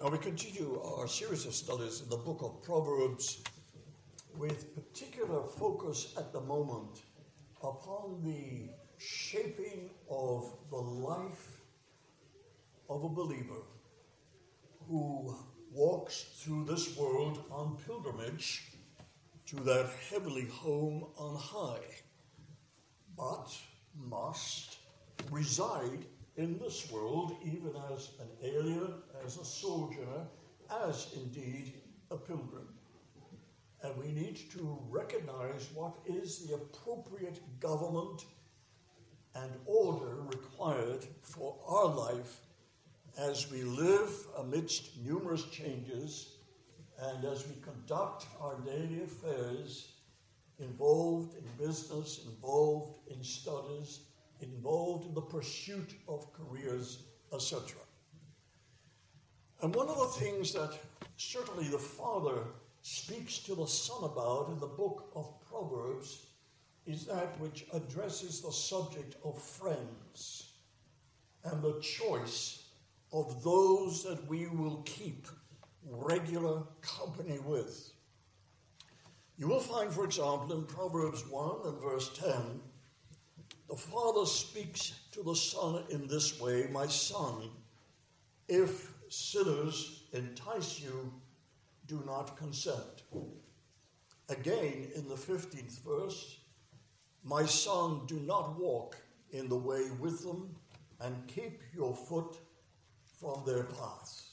Now we continue our series of studies in the book of Proverbs with particular focus at the moment upon the shaping of the life of a believer who walks through this world on pilgrimage to that heavenly home on high, but must reside in this world even as an alien, as a sojourner, as indeed a pilgrim. And we need to recognize what is the appropriate government and order required for our life as we live amidst numerous changes and as we conduct our daily affairs, involved in business, involved in studies, involved in the pursuit of careers, etc. And one of the things that certainly the Father speaks to the Son about in the book of Proverbs is that which addresses the subject of friends and the choice of those that we will keep regular company with. You will find, for example, in Proverbs 1 and verse 10, the Father speaks to the Son in this way, "My son, if sinners entice you, do not consent." Again, in the 15th verse, "My son, do not walk in the way with them, and keep your foot from their path."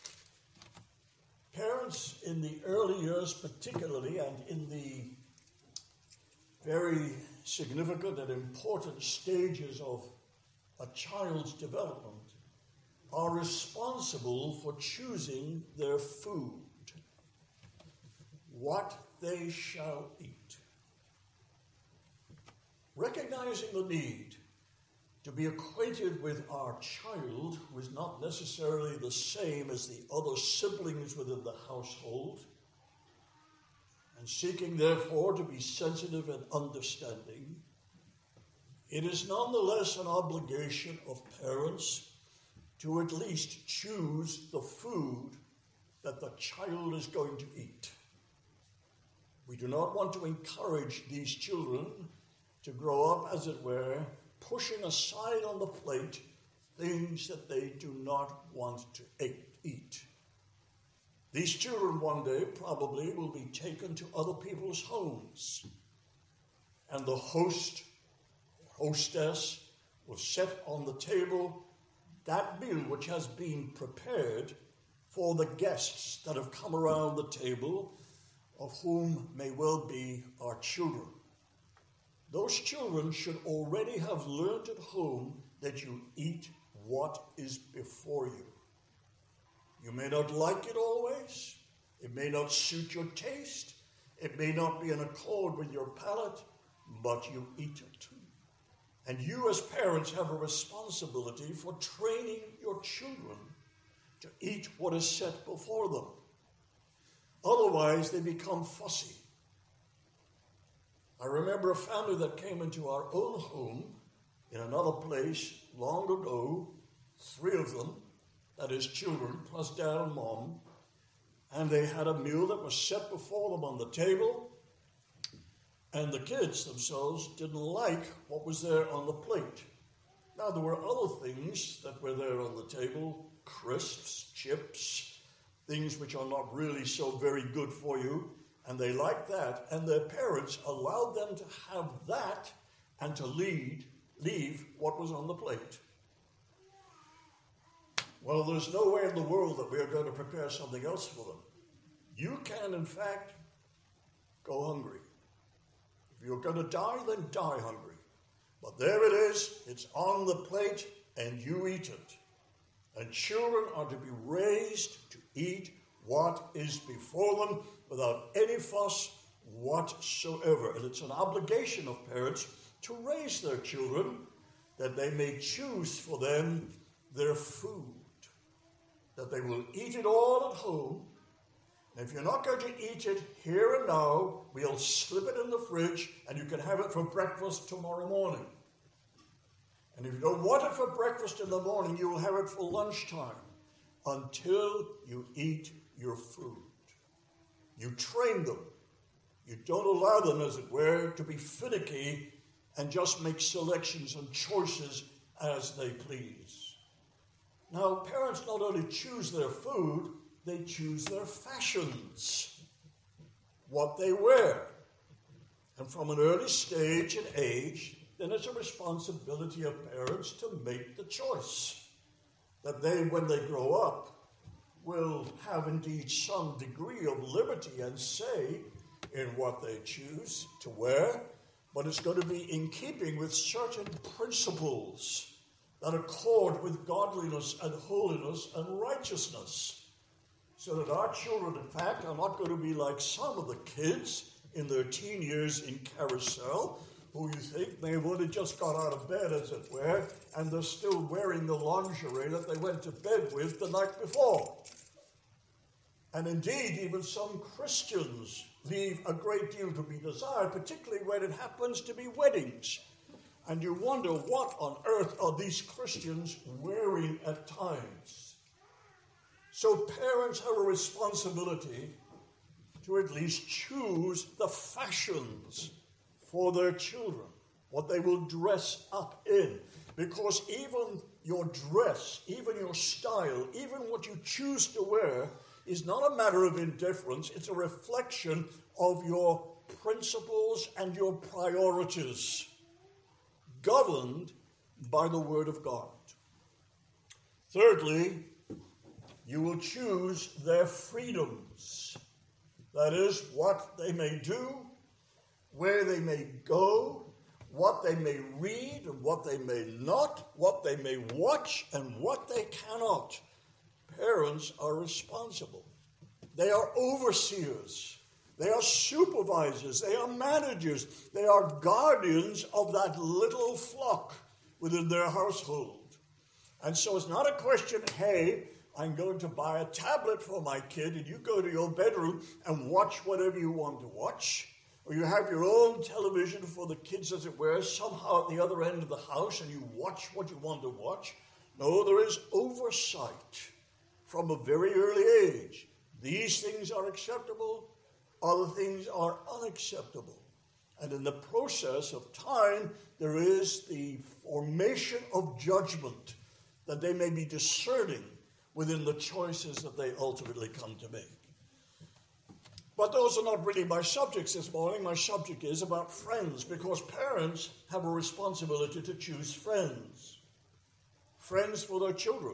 Parents in the early years particularly, and in the very significant and important stages of a child's development, are responsible for choosing their food, what they shall eat. Recognizing the need to be acquainted with our child, who is not necessarily the same as the other siblings within the household, and seeking, therefore, to be sensitive and understanding, it is nonetheless an obligation of parents to at least choose the food that the child is going to eat. We do not want to encourage these children to grow up, as it were, pushing aside on the plate things that they do not want to eat. These children one day probably will be taken to other people's homes, and the host or hostess will set on the table that meal which has been prepared for the guests that have come around the table, of whom may well be our children. Those children should already have learned at home that you eat what is before you. You may not like it always. It may not suit your taste. It may not be in accord with your palate, but you eat it. And you as parents have a responsibility for training your children to eat what is set before them. Otherwise, they become fussy. I remember a family that came into our own home in another place long ago, 3 of them, that is children, plus dad and mom, and they had a meal that was set before them on the table, and the kids themselves didn't like what was there on the plate. Now, there were other things that were there on the table, crisps, chips, things which are not really so very good for you, and they liked that, and their parents allowed them to have that and to leave what was on the plate. Well, there's no way in the world that we are going to prepare something else for them. You can, in fact, go hungry. If you're going to die, then die hungry. But there it is, it's on the plate, and you eat it. And children are to be raised to eat what is before them without any fuss whatsoever. And it's an obligation of parents to raise their children that they may choose for them their food, that they will eat it all at home. And if you're not going to eat it here and now, we'll slip it in the fridge and you can have it for breakfast tomorrow morning. And if you don't want it for breakfast in the morning, you will have it for lunchtime. until you eat your food. You train them. You don't allow them, as it were, to be finicky and just make selections and choices as they please. Now, parents not only choose their food, they choose their fashions, what they wear. And from an early stage and age, then it's a responsibility of parents to make the choice that they, when they grow up, will have indeed some degree of liberty and say in what they choose to wear, but it's going to be in keeping with certain principles that accord with godliness and holiness and righteousness. So that our children, in fact, are not going to be like some of the kids in their teen years in Carousel, who you think may have just got out of bed, as it were, and they're still wearing the lingerie that they went to bed with the night before. And indeed, even some Christians leave a great deal to be desired, particularly when it happens to be weddings. And you wonder, what on earth are these Christians wearing at times? So parents have a responsibility to at least choose the fashions for their children, what they will dress up in. Because even your dress, even your style, even what you choose to wear is not a matter of indifference. It's a reflection of your principles and your priorities, governed by the Word of God. Thirdly, you will choose their freedoms. That is, what they may do, where they may go, what they may read and what they may not, what they may watch and what they cannot. Parents are responsible. They are overseers. They are supervisors. They are managers. They are guardians of that little flock within their household. And so it's not a question, hey, I'm going to buy a tablet for my kid and you go to your bedroom and watch whatever you want to watch. Or you have your own television for the kids, as it were, somehow at the other end of the house and you watch what you want to watch. No, there is oversight from a very early age. These things are acceptable, other things are unacceptable. And in the process of time, there is the formation of judgment that they may be discerning within the choices that they ultimately come to make. But those are not really my subjects this morning. My subject is about friends, because parents have a responsibility to choose friends. Friends for their children.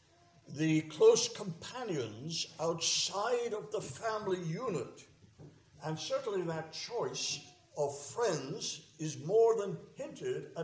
The close companions outside of the family unit. And certainly that choice of friends is more than hinted at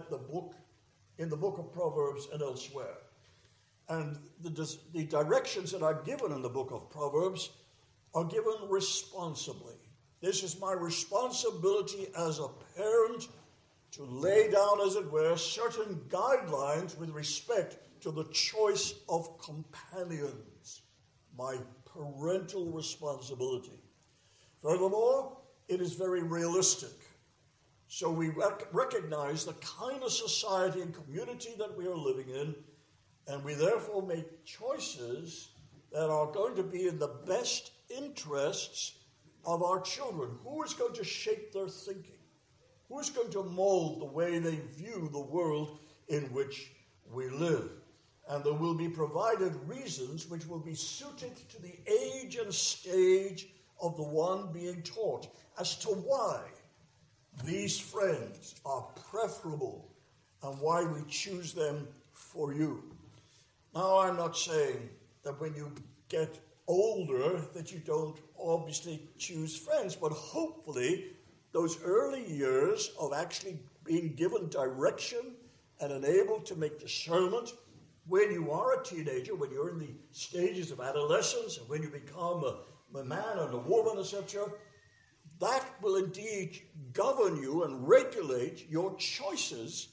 in the book of Proverbs and elsewhere. And the directions that are given in the book of Proverbs are given responsibly. This is my responsibility as a parent to lay down, as it were, certain guidelines with respect to the choice of companions. My parental responsibility. Furthermore, it is very realistic. So we recognize the kind of society and community that we are living in, and we therefore make choices that are going to be in the best interests of our children. Who is going to shape their thinking? Who is going to mold the way they view the world in which we live? And there will be provided reasons which will be suited to the age and stage of the one being taught as to why these friends are preferable and why we choose them for you. Now, I'm not saying that when you get older that you don't obviously choose friends, but hopefully those early years of actually being given direction and enabled to make discernment when you are a teenager, when you're in the stages of adolescence, and when you become a man and a woman, etc., that will indeed govern you and regulate your choices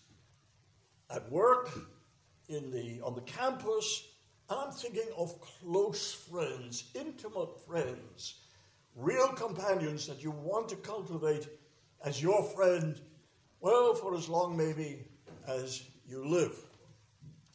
at work, on the campus. And I'm thinking of close friends, intimate friends, real companions that you want to cultivate as your friend, well, for as long maybe as you live.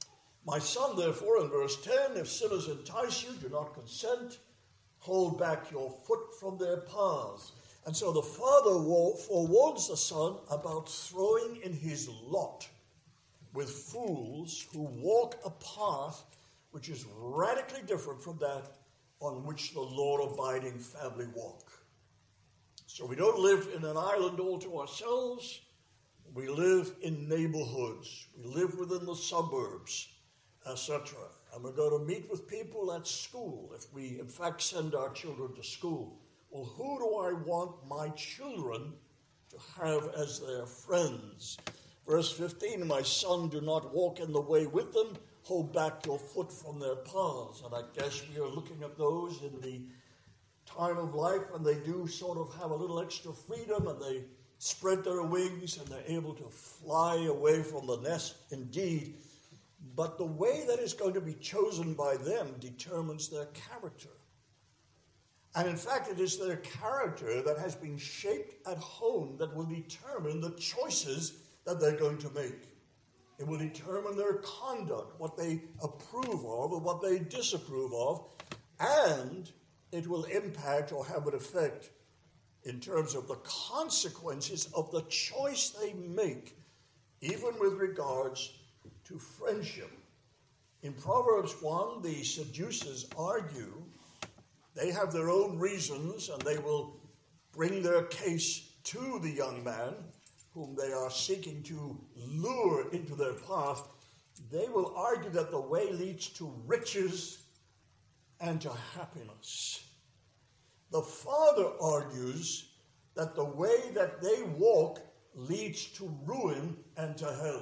My son, therefore, in verse 10, if sinners entice you, do not consent. Hold back your foot from their paths. And so the father forewarns the son about throwing in his lot with fools who walk a path which is radically different from that on which the law-abiding family walk. So we don't live in an island all to ourselves. We live in neighborhoods. We live within the suburbs, etc. And we're going to meet with people at school if we, in fact, send our children to school. Well, who do I want my children to have as their friends? Verse 15, my son, do not walk in the way with them. Hold back your foot from their paths. And I guess we are looking at those in the time of life when they do sort of have a little extra freedom and they spread their wings and they're able to fly away from the nest indeed. But the way that is going to be chosen by them determines their character. And in fact, it is their character that has been shaped at home that will determine the choices that they're going to make. It will determine their conduct, what they approve of and what they disapprove of, and it will impact or have an effect in terms of the consequences of the choice they make, even with regards to friendship. In Proverbs 1, the seducers argue. They have their own reasons, and they will bring their case to the young man whom they are seeking to lure into their path. They will argue that the way leads to riches and to happiness. The father argues that the way that they walk leads to ruin and to hell.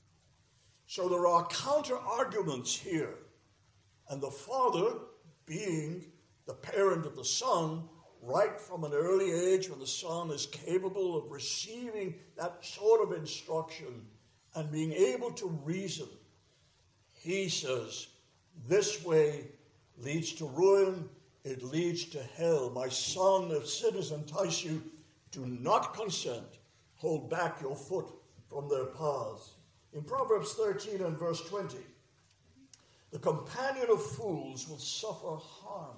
So there are counter-arguments here. And the father, being the parent of the son, right from an early age when the son is capable of receiving that sort of instruction and being able to reason, he says, this way leads to ruin, it leads to hell. My son, if sinners entice you, do not consent. Hold back your foot from their paths. In Proverbs 13 and verse 20, the companion of fools will suffer harm.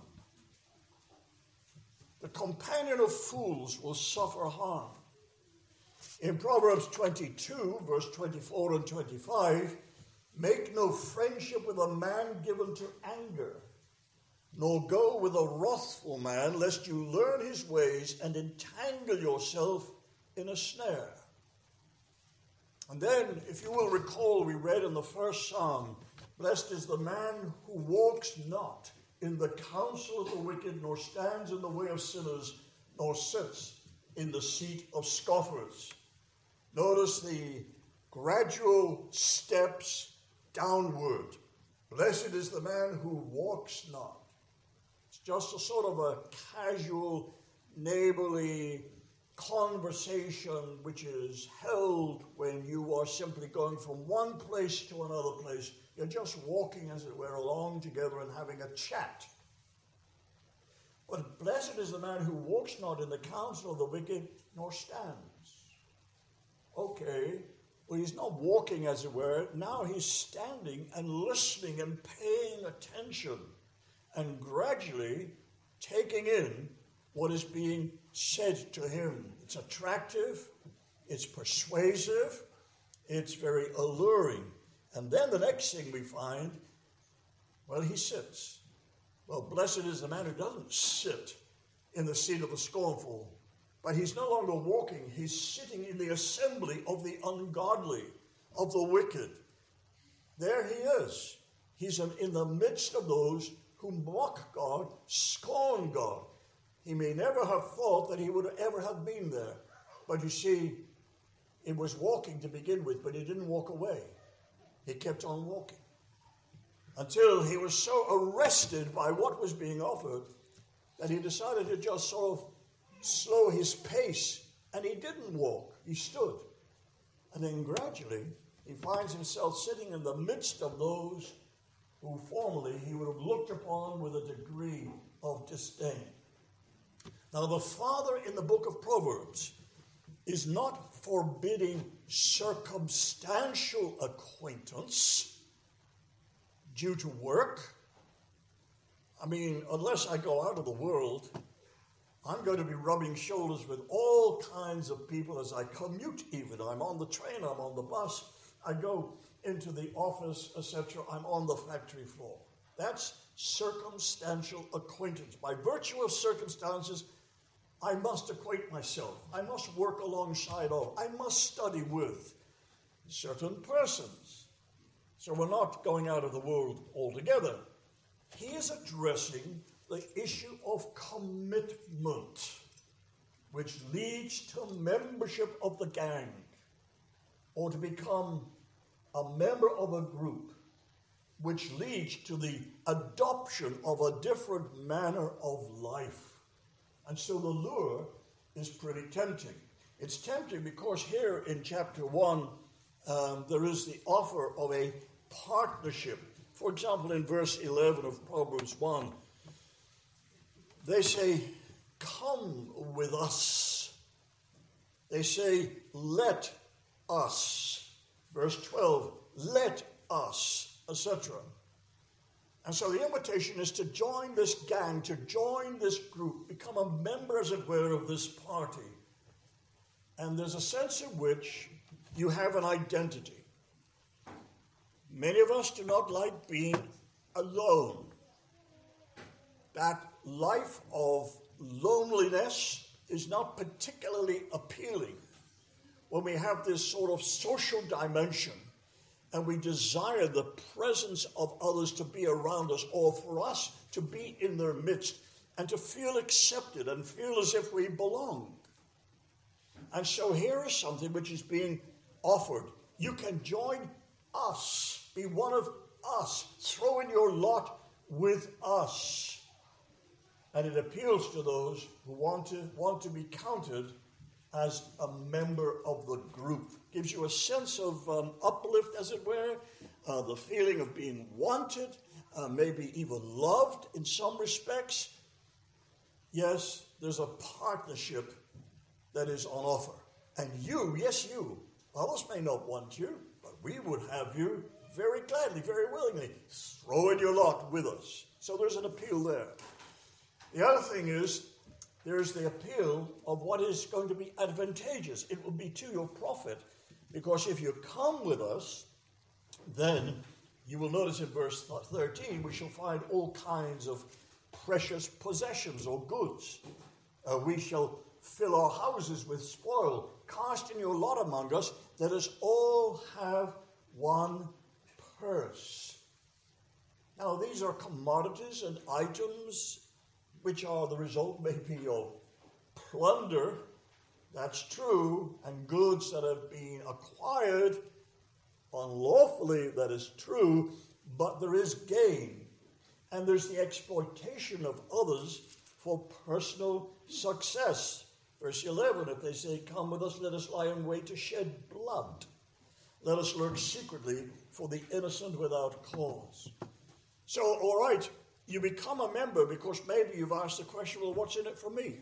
The companion of fools will suffer harm. In Proverbs 22, verse 24 and 25, make no friendship with a man given to anger, nor go with a wrathful man, lest you learn his ways and entangle yourself in a snare. And then, if you will recall, we read in the first psalm, blessed is the man who walks not in the counsel of the wicked, nor stands in the way of sinners, nor sits in the seat of scoffers. Notice the gradual steps downward. Blessed is the man who walks not. It's just a sort of a casual, neighborly conversation which is held when you are simply going from one place to another place. You're just walking, as it were, along together and having a chat. But blessed is the man who walks not in the counsel of the wicked, nor stands. Okay, well, he's not walking, as it were. Now he's standing and listening and paying attention and gradually taking in what is being said to him. It's attractive, it's persuasive, it's very alluring. And then the next thing we find, well, he sits. Well, blessed is the man who doesn't sit in the seat of the scornful, but he's no longer walking. He's sitting in the assembly of the ungodly, of the wicked. There he is. He's in the midst of those who mock God, scorn God. He may never have thought that he would ever have been there. But you see, it was walking to begin with, but he didn't walk away. He kept on walking until he was so arrested by what was being offered that he decided to just sort of slow his pace, and he didn't walk. He stood. And then gradually, he finds himself sitting in the midst of those who formerly he would have looked upon with a degree of disdain. Now, the father in the book of Proverbs is not forbidding circumstantial acquaintance. due to work. I mean, unless I go out of the world, I'm going to be rubbing shoulders with all kinds of people as I commute even. I'm on the train, I'm on the bus, I go into the office, etc. I'm on the factory floor. That's circumstantial acquaintance. By virtue of circumstances, I must acquaint myself. I must work alongside of. I must study with certain persons. So we're not going out of the world altogether. He is addressing the issue of commitment, which leads to membership of the gang, or to become a member of a group, which leads to the adoption of a different manner of life. And so the lure is pretty tempting. It's tempting because here in chapter 1, there is the offer of a partnership. For example, in verse 11 of Proverbs 1, they say, come with us. They say, let us. Verse 12, let us, etc. And so the invitation is to join this gang, to join this group, become a member, as it were, of this party. And there's a sense in which you have an identity. Many of us do not like being alone. That life of loneliness is not particularly appealing when we have this sort of social dimension and we desire the presence of others to be around us, or for us to be in their midst and to feel accepted and feel as if we belong. And so here is something which is being offered. You can join us, be one of us, throw in your lot with us. And it appeals to those who want to be counted as a member of the group. Gives you a sense of uplift, as it were, the feeling of being wanted, maybe even loved in some respects. Yes, there's a partnership that is on offer. And you, yes you, others may not want you, but we would have you very gladly, very willingly. Throw in your lot with us. So there's an appeal there. The other thing is, there's the appeal of what is going to be advantageous. It will be to your profit, because if you come with us, then you will notice in verse 13, we shall find all kinds of precious possessions or goods. We shall fill our houses with spoil. Cast in your lot among us. Let us all have one purse. Now, these are commodities and items which are the result maybe of plunder, that's true, and goods that have been acquired unlawfully, that is true, but there is gain. And there's the exploitation of others for personal success. Verse 11, if they say, come with us, let us lie in wait to shed blood. Let us lurk secretly for the innocent without cause. So, all right, you become a member because maybe you've asked the question, well, what's in it for me?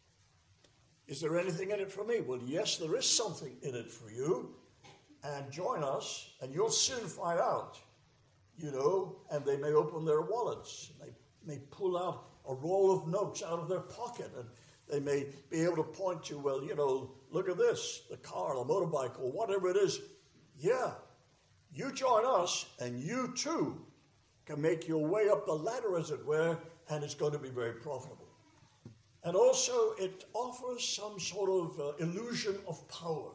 Is there anything in it for me? Well, yes, there is something in it for you. And join us, and you'll soon find out, and they may open their wallets. They may pull out a roll of notes out of their pocket, and they may be able to point to, well, look at this, the car, the motorbike, or whatever it is. Yeah, you join us, and you too can make your way up the ladder, as it were, and it's going to be very profitable. And also, it offers some sort of illusion of power.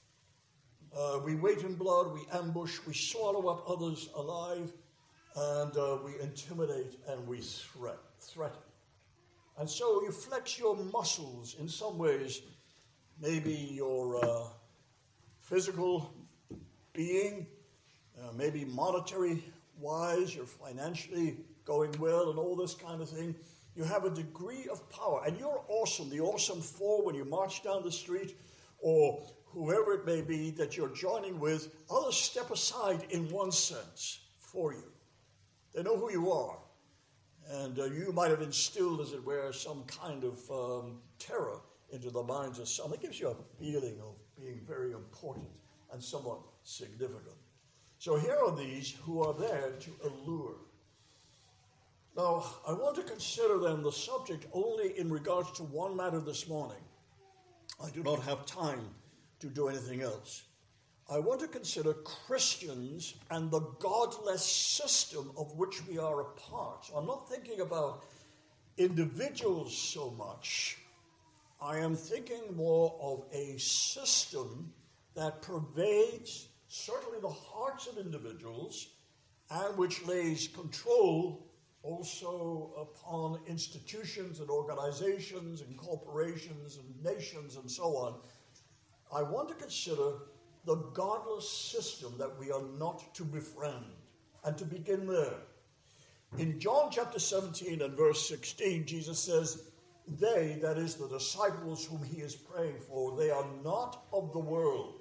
We wait in blood, we ambush, we swallow up others alive, and we intimidate and we threaten. And so you flex your muscles in some ways, maybe your physical being, maybe monetary-wise, you're financially going well and all this kind of thing. You have a degree of power, and you're awesome, the awesome four when you march down the street, or whoever it may be that you're joining with, others step aside in one sense for you. They know who you are. And you might have instilled, as it were, some kind of terror into the minds of some. It gives you a feeling of being very important and somewhat significant. So here are these who are there to allure. Now, I want to consider then the subject only in regards to one matter this morning. I do not have time to do anything else. I want to consider Christians and the godless system of which we are a part. So I'm not thinking about individuals so much. I am thinking more of a system that pervades certainly the hearts of individuals and which lays control also upon institutions and organizations and corporations and nations and so on. I want to consider the godless system that we are not to befriend, and to begin there. In John chapter 17 and verse 16, Jesus says, they, that is the disciples whom he is praying for, they are not of the world,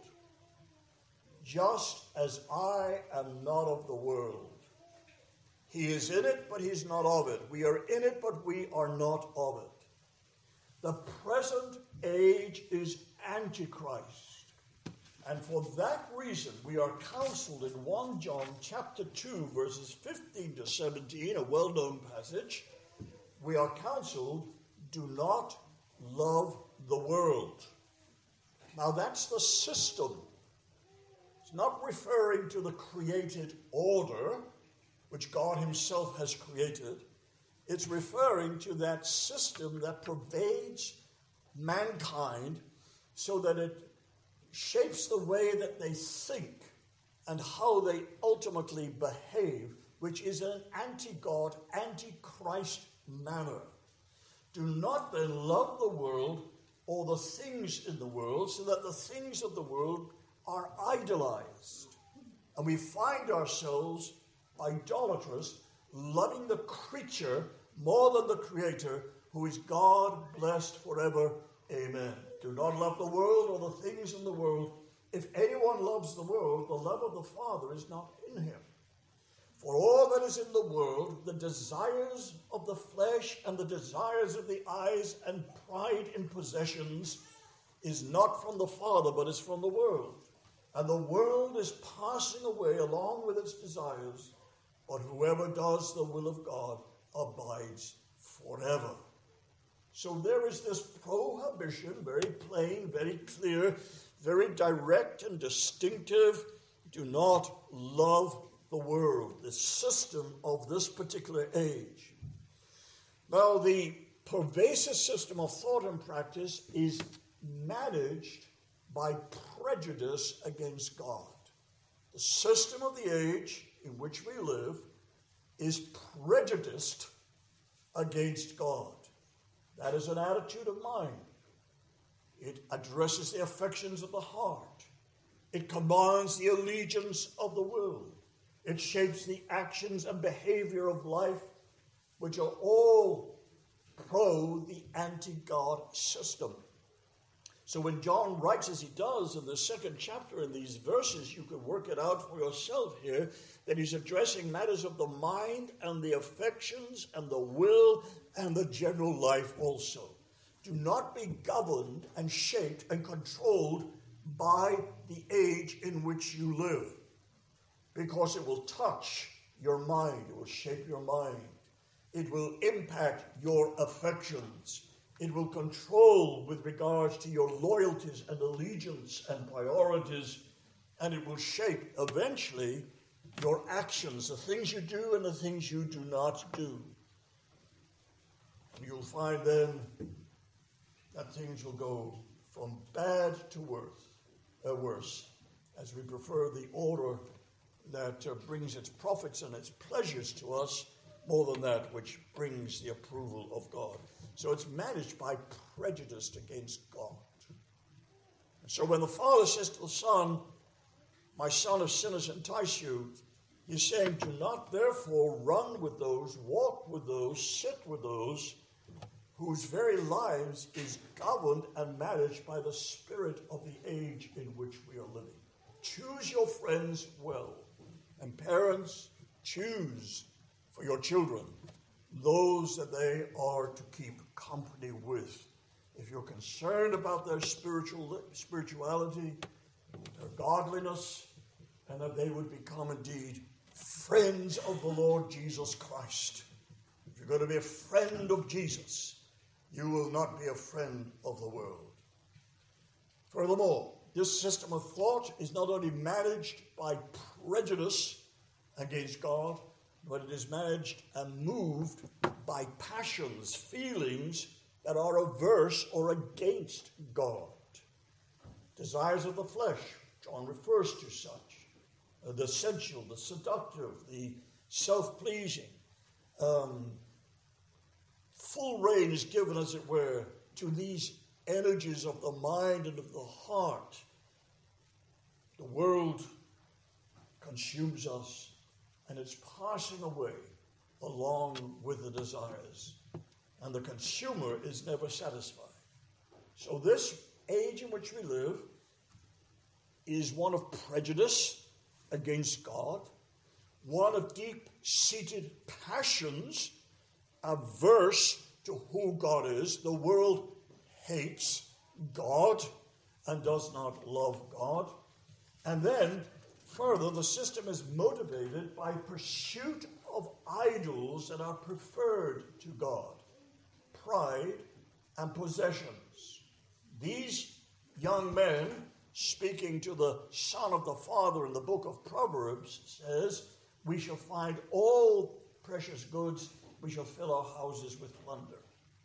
just as I am not of the world. He is in it, but he's not of it. We are in it, but we are not of it. The present age is Antichrist. And for that reason, we are counseled in 1 John chapter 2, verses 15 to 17, a well-known passage. We are counseled, do not love the world. Now that's the system. It's not referring to the created order, which God himself has created. It's referring to that system that pervades mankind so that it shapes the way that they think and how they ultimately behave, which is an anti-God, anti-Christ manner. Do not then love the world or the things in the world, so that the things of the world are idolized. And we find ourselves idolatrous, loving the creature more than the Creator, who is God, blessed forever. Amen. Do not love the world or the things in the world. If anyone loves the world, the love of the Father is not in him. For all that is in the world, the desires of the flesh and the desires of the eyes and pride in possessions, is not from the Father, but is from the world. And the world is passing away along with its desires, but whoever does the will of God abides forever. So there is this prohibition, very plain, very clear, very direct and distinctive. Do not love the world, the system of this particular age. Now, the pervasive system of thought and practice is managed by prejudice against God. The system of the age in which we live is prejudiced against God. That is an attitude of mind. It addresses the affections of the heart. It commands the allegiance of the will. It shapes the actions and behavior of life, which are all pro the anti-God system. So when John writes as he does in the second chapter in these verses, you can work it out for yourself here, that he's addressing matters of the mind and the affections and the will and the general life also. Do not be governed and shaped and controlled by the age in which you live, because it will touch your mind. It will shape your mind. It will impact your affections. It will control with regards to your loyalties and allegiance and priorities, and it will shape eventually your actions, the things you do and the things you do not do. And you'll find then that things will go from bad to worse, as we prefer the order that brings its profits and its pleasures to us more than that which brings the approval of God. So it's managed by prejudice against God. And so when the Father says to the Son, my son, if sinners entice you, he's saying, do not therefore run with those, walk with those, sit with those whose very lives is governed and managed by the spirit of the age in which we are living. Choose your friends well. And parents, choose for your children those that they are to keep company with. If you're concerned about their spirituality, their godliness, and that they would become indeed friends of the Lord Jesus Christ. If you're going to be a friend of Jesus, you will not be a friend of the world. Furthermore, this system of thought is not only managed by prejudice against God, but it is managed and moved by passions, feelings that are averse or against God. Desires of the flesh, John refers to such. The sensual, the seductive, the self-pleasing. Full rein is given, as it were, to these energies of the mind and of the heart. The world consumes us, and it's passing away along with the desires. And the consumer is never satisfied. So this age in which we live is one of prejudice against God, one of deep-seated passions averse to who God is. The world hates God and does not love God. And then, further, the system is motivated by pursuit of idols that are preferred to God, pride and possessions. These young men, speaking to the son of the father in the book of Proverbs, says, we shall find all precious goods, we shall fill our houses with plunder.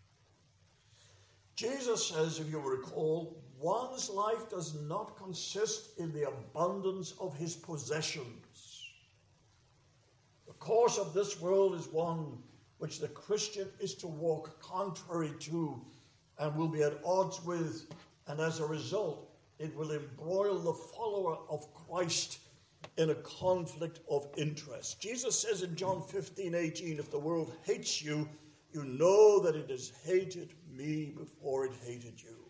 Jesus says, if you recall, one's life does not consist in the abundance of his possessions. The course of this world is one which the Christian is to walk contrary to and will be at odds with, and as a result, it will embroil the follower of Christ in a conflict of interest. Jesus says in John 15:18, if the world hates you, you know that it has hated me before it hated you.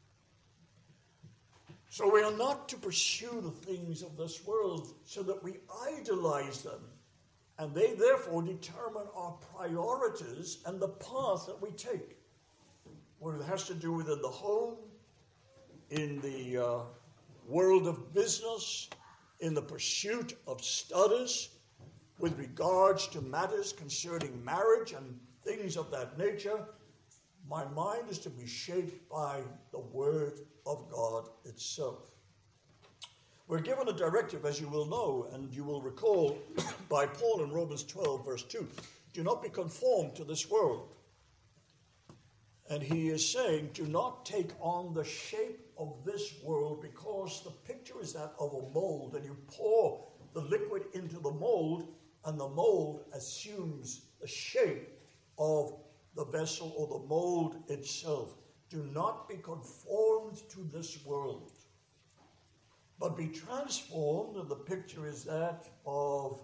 So we are not to pursue the things of this world so that we idolize them, and they therefore determine our priorities and the path that we take. What it has to do with in the home, in the world of business, in the pursuit of studies, with regards to matters concerning marriage and things of that nature, my mind is to be shaped by the Word of God itself. We're given a directive, as you will know, and you will recall, by Paul in Romans 12, verse 2. Do not be conformed to this world. And he is saying, do not take on the shape of this world, because the picture is that of a mold, and you pour the liquid into the mold, and the mold assumes the shape of the vessel or the mold itself. Do not be conformed to this world, but be transformed, and the picture is that of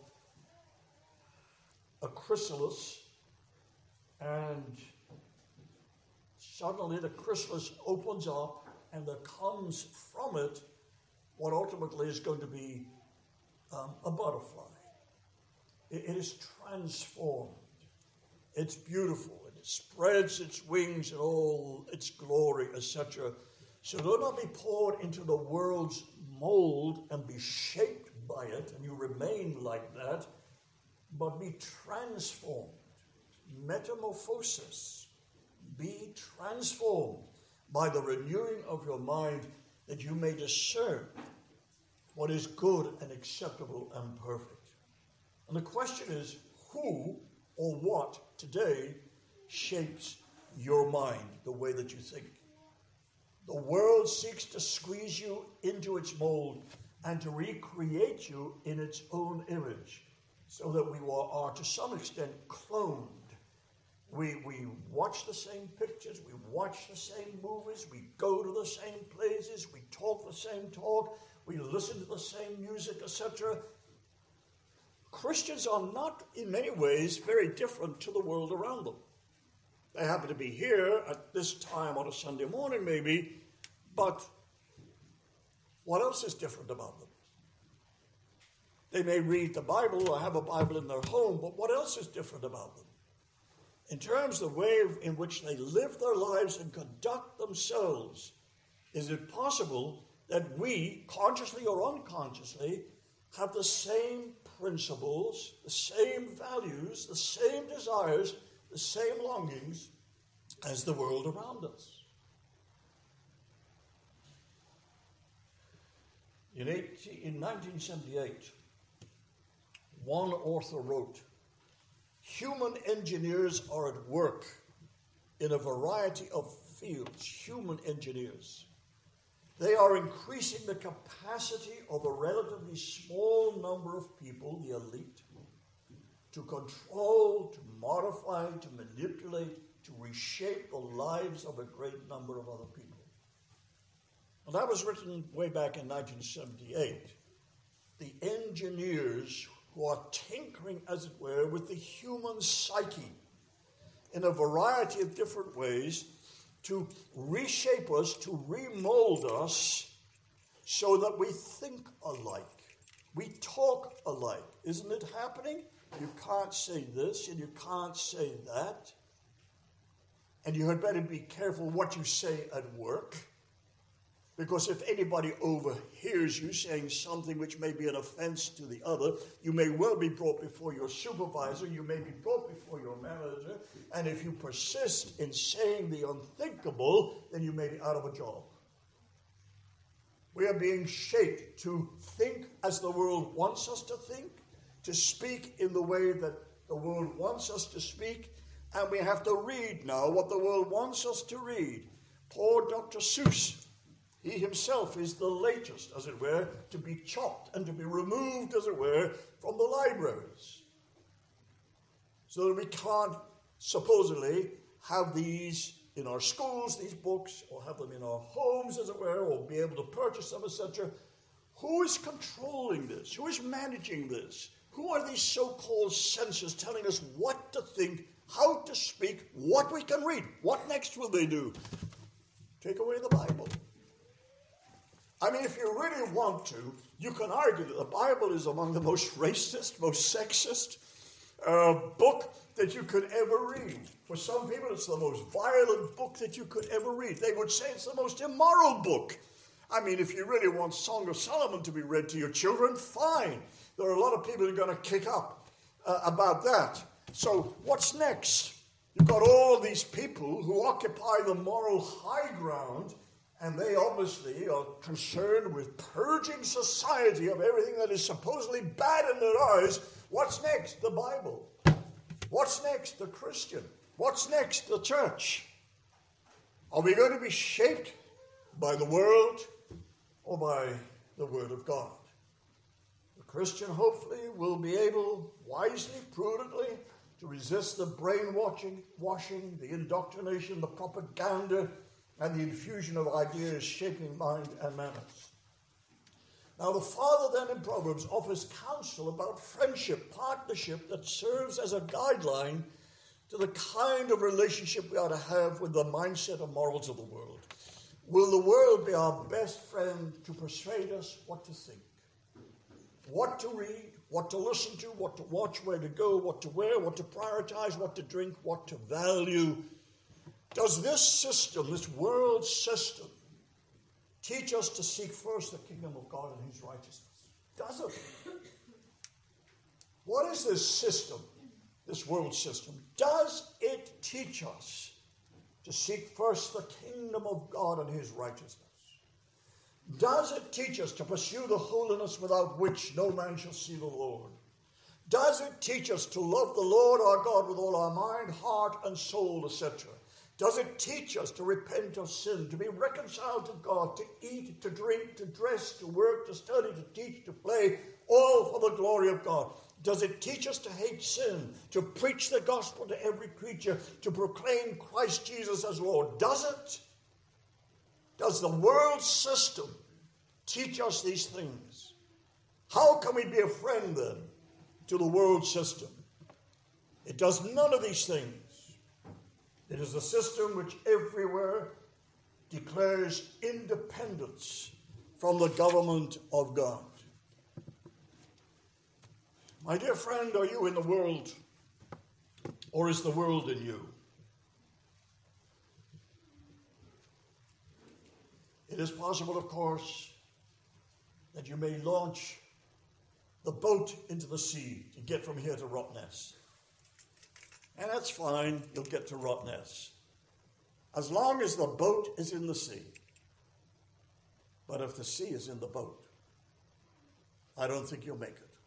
a chrysalis, and suddenly the chrysalis opens up, and there comes from it what ultimately is going to be a butterfly. It is transformed. It's beautiful. It spreads its wings in all its glory, etc. So do not be poured into the world's mold and be shaped by it, and you remain like that, but be transformed. Metamorphosis. Be transformed by the renewing of your mind, that you may discern what is good and acceptable and perfect. And the question is, who or what today shapes your mind, the way that you think? The world seeks to squeeze you into its mold and to recreate you in its own image, so that we are to some extent cloned. We watch the same pictures, we watch the same movies, we go to the same places, we talk the same talk, we listen to the same music, etc. Christians are not, in many ways, very different to the world around them. They happen to be here at this time on a Sunday morning, maybe, but what else is different about them? They may read the Bible or have a Bible in their home, but what else is different about them? In terms of the way in which they live their lives and conduct themselves, is it possible that we, consciously or unconsciously, have the same principles, the same values, the same desires, the same longings as the world around us. In 1978, one author wrote, "Human engineers are at work in a variety of fields." Human engineers. They are increasing the capacity of a relatively small number of people, the elite, to control, to modify, to manipulate, to reshape the lives of a great number of other people. And that was written way back in 1978. The engineers who are tinkering, as it were, with the human psyche in a variety of different ways to reshape us, to remold us so that we think alike, we talk alike. Isn't it happening? You can't say this and you can't say that. And you had better be careful what you say at work. Because if anybody overhears you saying something which may be an offense to the other, you may well be brought before your supervisor, you may be brought before your manager, and if you persist in saying the unthinkable, then you may be out of a job. We are being shaped to think as the world wants us to think, to speak in the way that the world wants us to speak, and we have to read now what the world wants us to read. Poor Dr. Seuss. He himself is the latest, as it were, to be chopped and to be removed, as it were, from the libraries. So that we can't supposedly have these in our schools, these books, or have them in our homes, as it were, or be able to purchase them, etc. Who is controlling this? Who is managing this? Who are these so-called censors telling us what to think, how to speak, what we can read? What next will they do? Take away the Bible. I mean, if you really want to, you can argue that the Bible is among the most racist, most sexist book that you could ever read. For some people, it's the most violent book that you could ever read. They would say it's the most immoral book. I mean, if you really want Song of Solomon to be read to your children, fine. There are a lot of people who are going to kick up about that. So what's next? You've got all these people who occupy the moral high ground, and they obviously are concerned with purging society of everything that is supposedly bad in their eyes. What's next? The Bible. What's next? The Christian. What's next? The church. Are we going to be shaped by the world or by the Word of God? The Christian, hopefully, will be able, wisely, prudently, to resist the brainwashing, the indoctrination, the propaganda, and the infusion of ideas shaping mind and manners. Now, the Father then in Proverbs offers counsel about friendship, partnership that serves as a guideline to the kind of relationship we ought to have with the mindset and morals of the world. Will the world be our best friend to persuade us what to think, what to read, what to listen to, what to watch, where to go, what to wear, what to prioritize, what to drink, what to value? Does this system, this world system, teach us to seek first the kingdom of God and his righteousness? Does it? What is this system, this world system? Does it teach us to seek first the kingdom of God and his righteousness? Does it teach us to pursue the holiness without which no man shall see the Lord? Does it teach us to love the Lord our God with all our mind, heart, and soul, etc.? Does it teach us to repent of sin, to be reconciled to God, to eat, to drink, to dress, to work, to study, to teach, to play, all for the glory of God? Does it teach us to hate sin, to preach the gospel to every creature, to proclaim Christ Jesus as Lord? Does it? Does the world system teach us these things? How can we be a friend then to the world system? It does none of these things. It is a system which everywhere declares independence from the government of God. My dear friend, are you in the world, or is the world in you? It is possible, of course, that you may launch the boat into the sea to get from here to Rottnest. And that's fine, you'll get to Rottnest. As long as the boat is in the sea. But if the sea is in the boat, I don't think you'll make it.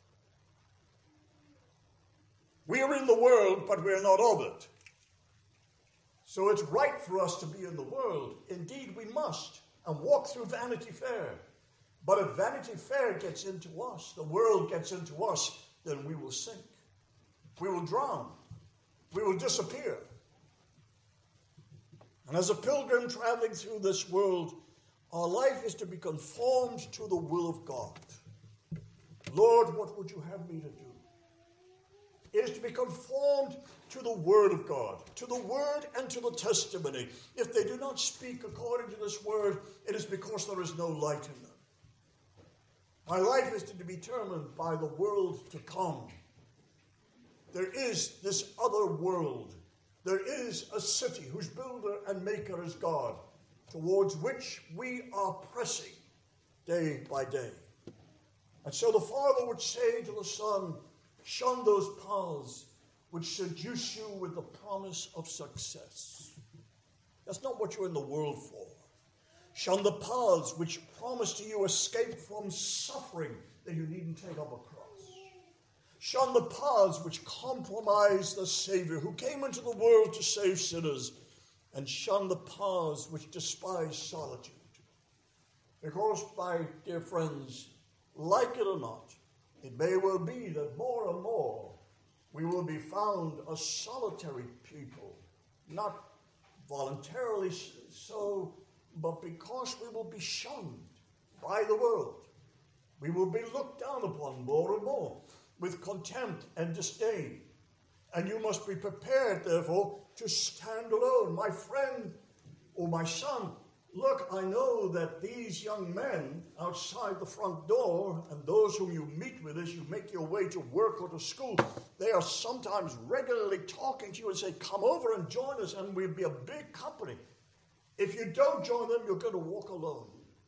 We are in the world, but we are not of it. So it's right for us to be in the world. Indeed, we must, and walk through Vanity Fair. But if Vanity Fair gets into us, the world gets into us, then we will sink. We will drown. We will disappear. And as a pilgrim traveling through this world, our life is to be conformed to the will of God. Lord, what would you have me to do? It is to be conformed to the word of God, to the word and to the testimony. If they do not speak according to this word, it is because there is no light in them. My life is to be determined by the world to come. There is this other world. There is a city whose builder and maker is God, towards which we are pressing day by day. And so the Father would say to the Son, shun those paths which seduce you with the promise of success. That's not what you're in the world for. Shun the paths which promise to you escape from suffering that you needn't take up a cross. Shun the paths which compromise the Savior who came into the world to save sinners, and shun the paths which despise solitude. Because, my dear friends, like it or not, it may well be that more and more we will be found a solitary people, not voluntarily so, but because we will be shunned by the world. We will be looked down upon more and more with contempt and disdain. And you must be prepared, therefore, to stand alone. My friend or my son, look, I know that these young men outside the front door and those whom you meet with as you make your way to work or to school, they are sometimes regularly talking to you and say, come over and join us and we'll be a big company. If you don't join them, you're going to walk alone.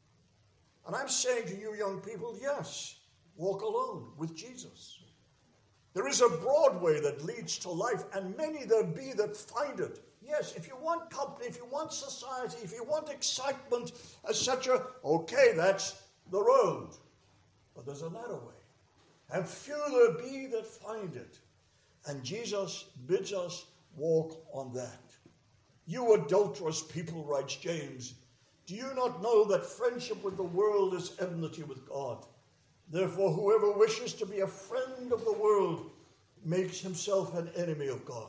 And I'm saying to you young people, yes, walk alone with Jesus. There is a broad way that leads to life, and many there be that find it. Yes, if you want company, if you want society, if you want excitement, etc., okay, that's the road. But there's another way. And few there be that find it. And Jesus bids us walk on that. You adulterous people, writes James, do you not know that friendship with the world is enmity with God? Therefore, whoever wishes to be a friend of the world makes himself an enemy of God.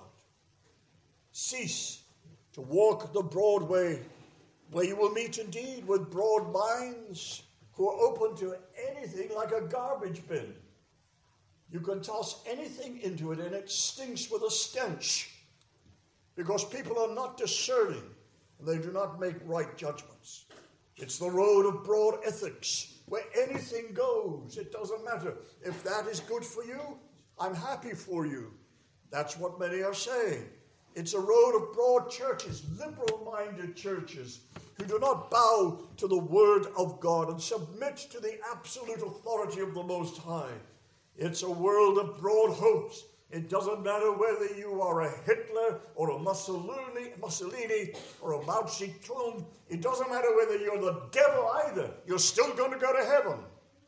Cease to walk the broad way, where you will meet indeed with broad minds who are open to anything like a garbage bin. You can toss anything into it and it stinks with a stench because people are not discerning and they do not make right judgments. It's the road of broad ethics where anything goes. It doesn't matter. If that is good for you, I'm happy for you. That's what many are saying. It's a road of broad churches, liberal-minded churches, who do not bow to the word of God and submit to the absolute authority of the Most High. It's a world of broad hopes. It doesn't matter whether you are a Hitler or a Mussolini or a Mao Zedong. It doesn't matter whether you're the devil either. You're still going to go to heaven.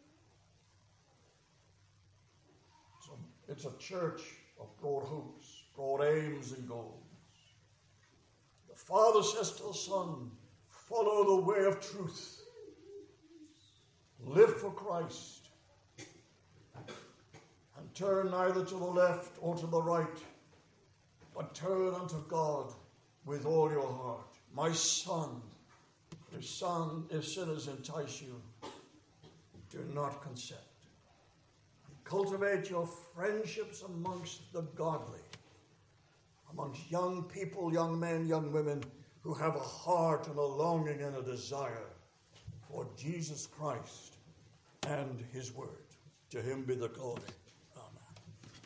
So it's a church of broad hopes, broad aims and goals. The Father says to the Son, follow the way of truth. Live for Christ. And turn neither to the left or to the right, but turn unto God with all your heart. My son, if sinners entice you, do not consent. Cultivate your friendships amongst the godly, amongst young people, young men, young women, who have a heart and a longing and a desire for Jesus Christ and his word. To him be the glory.